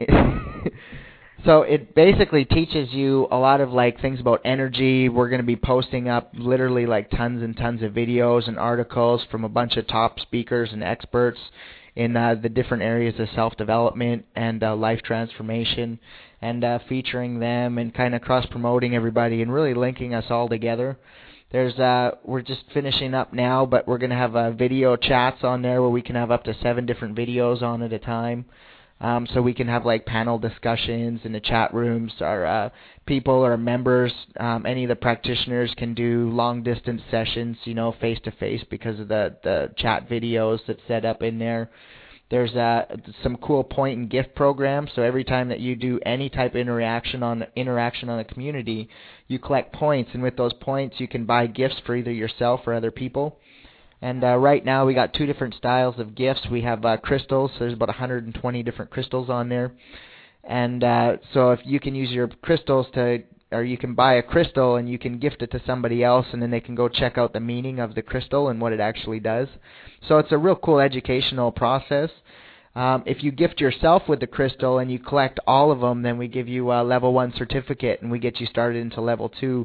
so it basically teaches you a lot of like things about energy. We're going to be posting up literally like tons and tons of videos and articles from a bunch of top speakers and experts in uh, the different areas of self-development and uh, life transformation, and uh, featuring them and kind of cross-promoting everybody and really linking us all together. There's uh, we're just finishing up now, but we're going to have uh, video chats on there where we can have up to seven different videos on at a time. Um, so we can have like panel discussions in the chat rooms. Our uh, people or members, um, any of the practitioners can do long distance sessions, you know, face to face because of the the chat videos that's set up in there. There's uh, some cool point and gift programs. So every time that you do any type of interaction on interaction on a community, you collect points, and with those points you can buy gifts for either yourself or other people. And uh, right now we got two different styles of gifts. We have uh, crystals. So there's about one hundred twenty different crystals on there. And uh, so if you can use your crystals to, or you can buy a crystal and you can gift it to somebody else, and then they can go check out the meaning of the crystal and what it actually does. So it's a real cool educational process. Um, if you gift yourself with the crystal and you collect all of them, then we give you a level one certificate, and we get you started into level two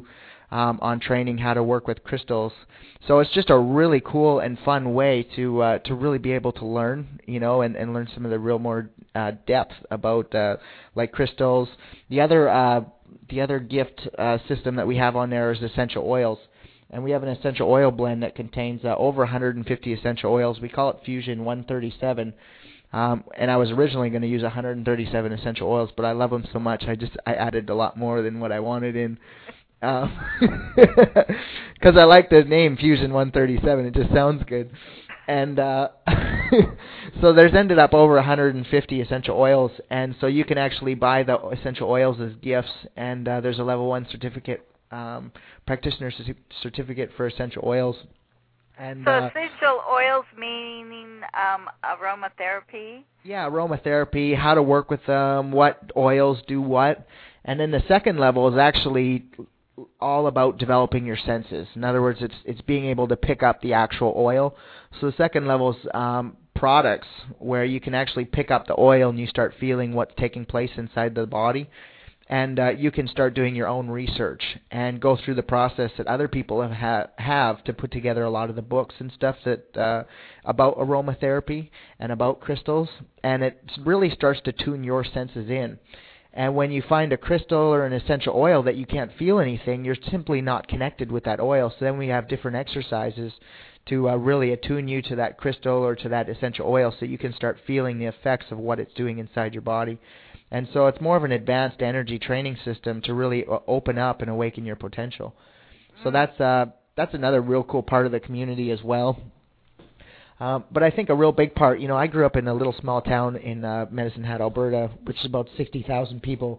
um, on training how to work with crystals. So it's just a really cool and fun way to uh, to really be able to learn, you know, and, and learn some of the real more uh, depth about uh, like crystals. The other uh, the other gift uh, system that we have on there is essential oils. And we have an essential oil blend that contains uh, over one hundred fifty essential oils. We call it Fusion one thirty-seven. Um, and I was originally going to use one hundred thirty-seven essential oils, but I love them so much, I just I added a lot more than what I wanted in. Because um, I like the name Fusion one thirty-seven. It just sounds good. And uh, so there's ended up over one hundred fifty essential oils, and so you can actually buy the essential oils as gifts, and uh, there's a level one certificate, um, practitioner c- certificate for essential oils. And, so uh, essential oils meaning um, aromatherapy? Yeah, aromatherapy, how to work with them, what oils do what. And then the second level is actually all about developing your senses. In other words, it's it's being able to pick up the actual oil. So the second level is um, products, where you can actually pick up the oil and you start feeling what's taking place inside the body. And uh, you can start doing your own research and go through the process that other people have ha- have to put together a lot of the books and stuff that uh, about aromatherapy and about crystals. And it really starts to tune your senses in. And when you find a crystal or an essential oil that you can't feel anything, you're simply not connected with that oil. So then we have different exercises to uh, really attune you to that crystal or to that essential oil so you can start feeling the effects of what it's doing inside your body. And so it's more of an advanced energy training system to really open up and awaken your potential. So that's uh, that's another real cool part of the community as well. Um, but I think a real big part, you know, I grew up in a little small town in uh, Medicine Hat, Alberta, which is about sixty thousand people.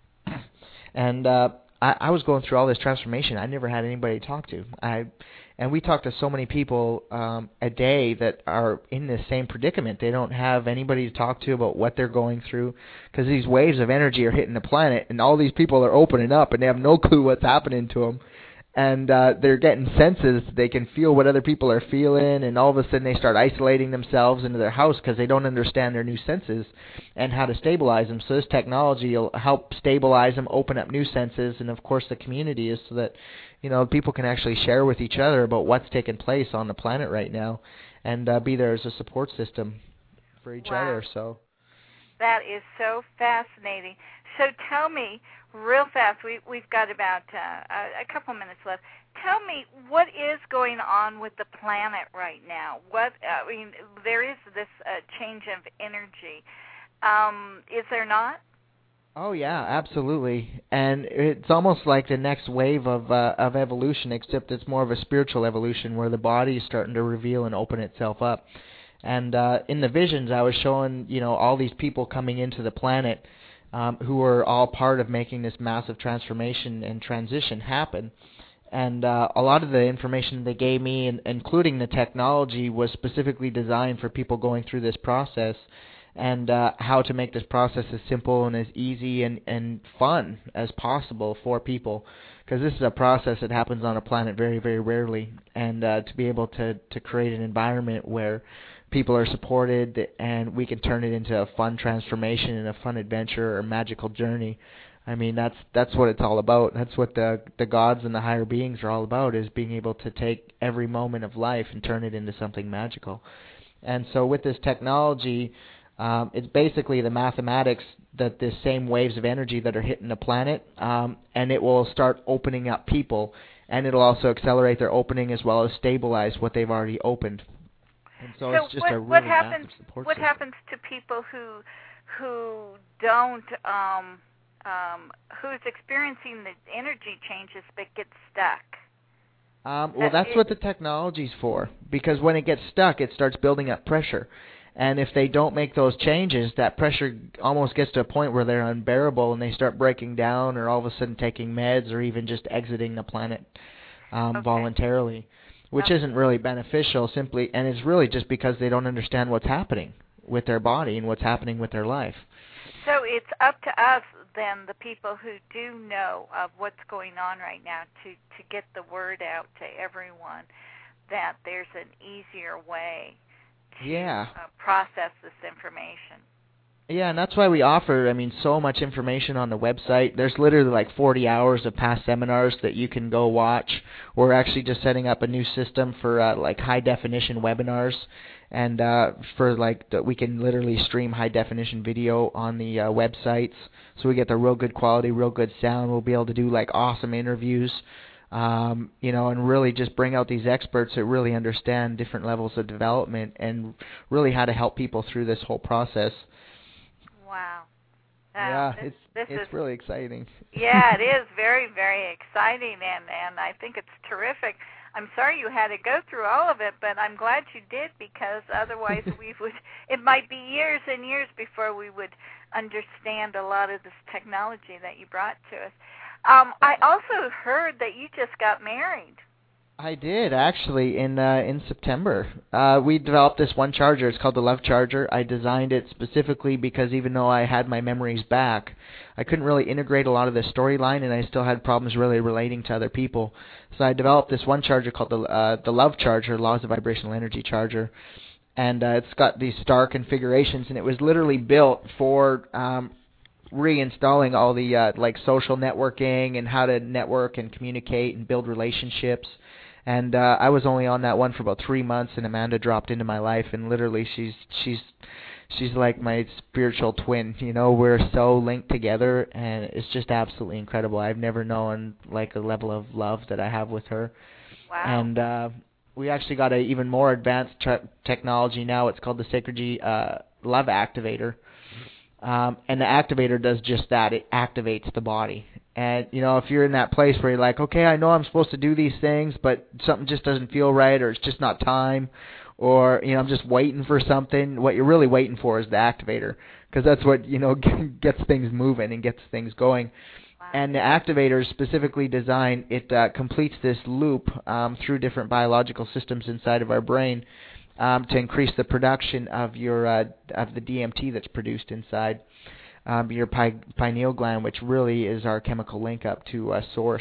And uh, I, I was going through all this transformation. I never had anybody to talk to. I, and we talk to so many people um, a day that are in this same predicament. They don't have anybody to talk to about what they're going through, because these waves of energy are hitting the planet, and all these people are opening up, and they have no clue what's happening to them. And uh, they're getting senses. They can feel what other people are feeling, and all of a sudden they start isolating themselves into their house because they don't understand their new senses and how to stabilize them. So this technology will help stabilize them, open up new senses, and of course the community is so that, you know, people can actually share with each other about what's taking place on the planet right now, and uh, be there as a support system for each wow. other. So that is so fascinating. So tell me, real fast, we, we've got about uh, a, a couple minutes left. Tell me, what is going on with the planet right now? What uh, I mean, there is this uh, change of energy. Um, is there not? Oh yeah, absolutely. And it's almost like the next wave of uh, of evolution, except it's more of a spiritual evolution where the body is starting to reveal and open itself up. And uh, in the visions, I was showing, you know, all these people coming into the planet. Um, who are all part of making this massive transformation and transition happen. And uh, a lot of the information they gave me, in, including the technology, was specifically designed for people going through this process, and uh, how to make this process as simple and as easy and, and fun as possible for people. Because this is a process that happens on a planet very, very rarely. And uh, to be able to, to create an environment where people are supported, and we can turn it into a fun transformation and a fun adventure or magical journey. I mean, that's that's what it's all about. That's what the the gods and the higher beings are all about, is being able to take every moment of life and turn it into something magical. And so with this technology, um, it's basically the mathematics that the same waves of energy that are hitting the planet, um, and it will start opening up people, and it'll also accelerate their opening as well as stabilize what they've already opened. And so, so it's just what, a really what happens, massive support what system. happens to people who who don't um, um, who's experiencing the energy changes but get stuck? Um, well, that's it, what the technology's for, because when it gets stuck, it starts building up pressure. And if they don't make those changes, that pressure almost gets to a point where they're unbearable and they start breaking down, or all of a sudden taking meds, or even just exiting the planet um, okay. voluntarily. Which isn't really beneficial, simply, and it's really just because they don't understand what's happening with their body and what's happening with their life. So it's up to us, then, the people who do know of what's going on right now, to, to get the word out to everyone that there's an easier way to yeah. uh, process this information. Yeah, and that's why we offer, I mean, so much information on the website. There's literally like forty hours of past seminars that you can go watch. We're actually just setting up a new system for uh, like high-definition webinars, and uh, for like the, we can literally stream high-definition video on the uh, websites, so we get the real good quality, real good sound. We'll be able to do like awesome interviews, um, you know, and really just bring out these experts that really understand different levels of development and really how to help people through this whole process. Wow. Yeah, this, it's this it's is, really exciting. Yeah, it is very, very exciting, and, and I think it's terrific. I'm sorry you had to go through all of it, but I'm glad you did, because otherwise we would. It might be years and years before we would understand a lot of this technology that you brought to us. Um, I also heard that you just got married. I did, actually, in uh, in September. Uh, we developed this one charger. It's called the Love Charger. I designed it specifically because even though I had my memories back, I couldn't really integrate a lot of the storyline, and I still had problems really relating to other people. So I developed this one charger called the uh, the Love Charger, Laws of Vibrational Energy Charger. And uh, it's got these star configurations, and it was literally built for um, reinstalling all the uh, like social networking and how to network and communicate and build relationships. And uh, I was only on that one for about three months, and Amanda dropped into my life, and literally she's she's she's like my spiritual twin. You know, we're so linked together, and it's just absolutely incredible. I've never known like a level of love that I have with her. Wow. And uh, we actually got a even more advanced te- technology now. It's called the Sacred G uh, Love Activator. Um, and the activator does just that. It activates the body. And, you know, if you're in that place where you're like, okay, I know I'm supposed to do these things, but something just doesn't feel right, or it's just not time, or, you know, I'm just waiting for something, what you're really waiting for is the activator, because that's what, you know, gets things moving and gets things going. Wow. And the activator is specifically designed, it uh, completes this loop um, through different biological systems inside of our brain, Um, to increase the production of your uh, of the D M T that's produced inside um, your pi- pineal gland, which really is our chemical link up to uh, source.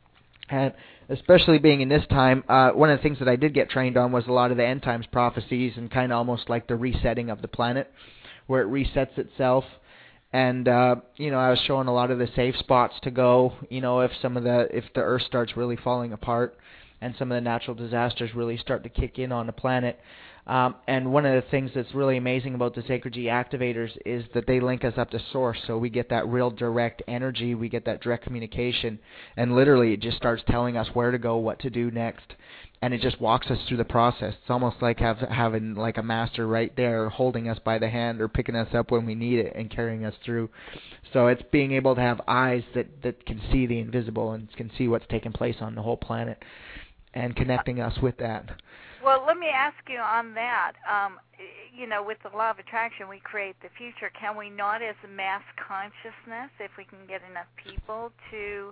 And especially being in this time, uh, one of the things that I did get trained on was a lot of the end times prophecies, and kind of almost like the resetting of the planet, where it resets itself. And uh, you know, I was showing a lot of the safe spots to go. You know, if some of the if the Earth starts really falling apart, and some of the natural disasters really start to kick in on the planet. Um, and one of the things that's really amazing about the Sacred G activators is that they link us up to source, so we get that real direct energy, we get that direct communication, and literally it just starts telling us where to go, what to do next, and it just walks us through the process. It's almost like have, having like a master right there holding us by the hand or picking us up when we need it and carrying us through. So it's being able to have eyes that, that can see the invisible and can see what's taking place on the whole planet, and connecting us with that. Well, let me ask you on that. Um, you know, with the law of attraction, we create the future. Can we not, as a mass consciousness, if we can get enough people to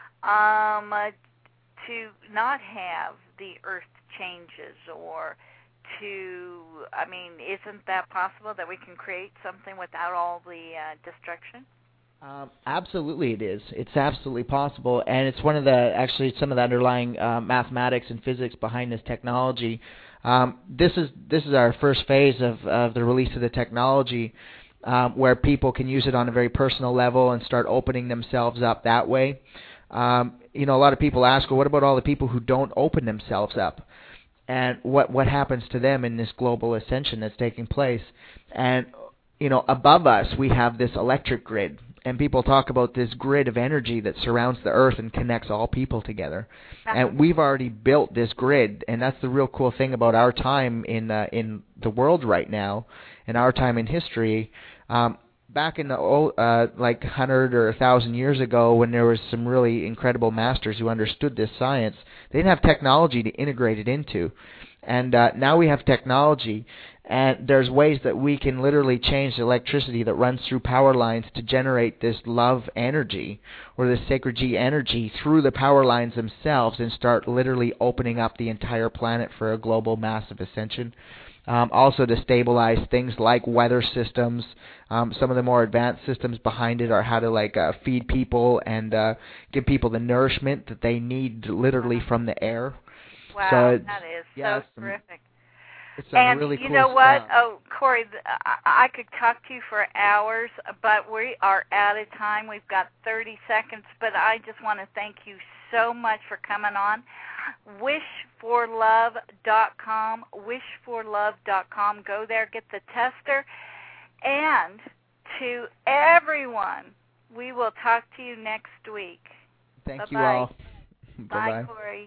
um, uh, to not have the earth changes, or to, I mean, isn't that possible that we can create something without all the uh, destruction? Um, absolutely, it is. It's absolutely possible, and it's one of the actually some of the underlying uh, mathematics and physics behind this technology. Um, this is this is our first phase of, of the release of the technology, um, where people can use it on a very personal level and start opening themselves up that way. Um, you know, a lot of people ask, well, what about all the people who don't open themselves up? And what what happens to them in this global ascension that's taking place? And you know, above us we have this electric grid. And people talk about this grid of energy that surrounds the earth and connects all people together. Uh-huh. And we've already built this grid, and that's the real cool thing about our time in uh, in the world right now, and our time in history. Um, back in the old, uh, like one hundred or one thousand years ago, when there was some really incredible masters who understood this science, they didn't have technology to integrate it into. And uh, now we have technology, and there's ways that we can literally change the electricity that runs through power lines to generate this love energy, or this Sacred G energy, through the power lines themselves, and start literally opening up the entire planet for a global massive ascension. Um, also to stabilize things like weather systems. Um, some of the more advanced systems behind it are how to like uh, feed people and uh, give people the nourishment that they need literally from the air. Wow, so that is yeah, so terrific. It's some and really you cool know what? stuff. Oh, Corey, I, I could talk to you for hours, but we are out of time. We've got thirty seconds, but I just want to thank you so much for coming on. wish for love dot com, wish for love dot com. Go there, get the tester. And to everyone, we will talk to you next week. Thank Bye-bye. you all. Bye, Bye-bye. Corey.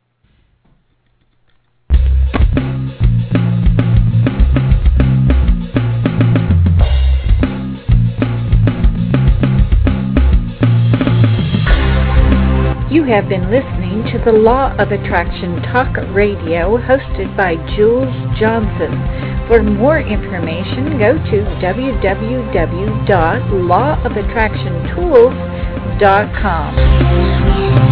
You have been listening to the Law of Attraction Talk Radio, hosted by Jules Johnson. For more information, go to w w w dot law of attraction tools dot com.